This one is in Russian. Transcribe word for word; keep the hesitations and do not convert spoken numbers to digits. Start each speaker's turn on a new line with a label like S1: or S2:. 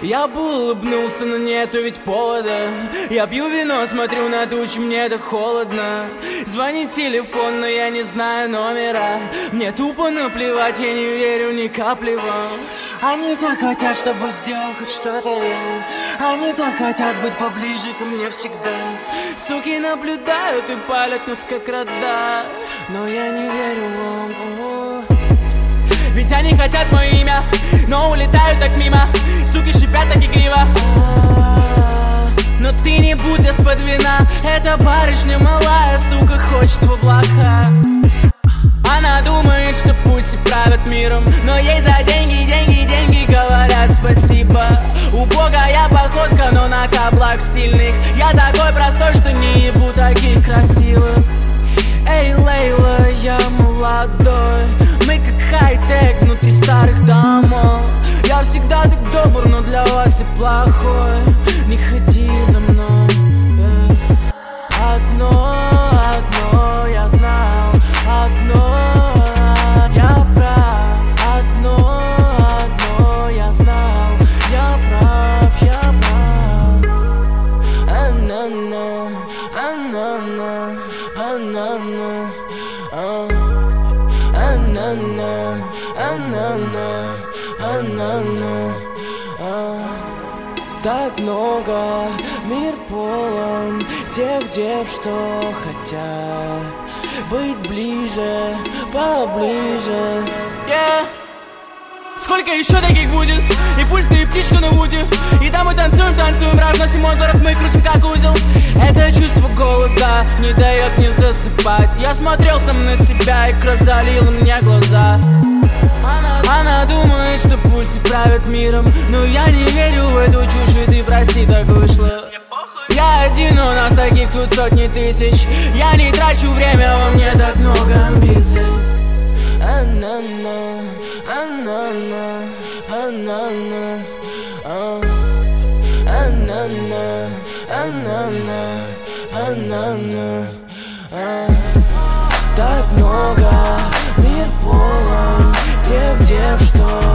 S1: Я бы улыбнулся, но нету ведь повода. Я пью вино, смотрю на тучи, мне так холодно. Звонит телефон, но я не знаю номера. Мне тупо наплевать, я не верю ни капли вам. Они так хотят, чтобы сделал хоть что-то я. Они так хотят быть поближе ко мне всегда. Суки наблюдают и палят нас как рода. Но я не верю вам. Ведь они хотят мое имя, но улетают так мимо. Суки шипят так игриво. Но ты не будь из-под вина. Эта барышня малая, сука, хочет в облака. Она думает, что пусть и правят миром, но ей за деньги, деньги, деньги говорят спасибо. Убогая походка, но на каблах стильных. Я такой простой, что не ебу таких красивых. Эй, Лейла, я молодой. Мы как хай-тек внутри старых домов. Я всегда так добр, но для вас и плохой. Не ходи за мной. Одно, одно я знал. Одно, я прав. Одно, одно я знал. Я прав, я прав. А-на-на, а-на-на, а-на-на, а. А-на-на, а-на-на, а-на-на, а. Так много, мир полон тех дев, что хотят быть ближе, поближе, yeah. Сколько еще таких будет? И пусть ты и птичка на вуде. И там мы танцуем, танцуем, разносим мой город, мы крутим как узел. Это чувство голода не дает мне засыпать. Я смотрел сам на себя, и кровь залила мне глаза. Она, она думает, что пусть и правят миром, но я не верю в эту чушь, и ты прости, так вышло. Я один, у нас таких тут сотни тысяч. Я не трачу время, во мне так много амбиций. А-на-на, а-на-на, а-на-на, а. А-на-на, а-на-на, а-на-на, а. Так много, мир полон тех дев, что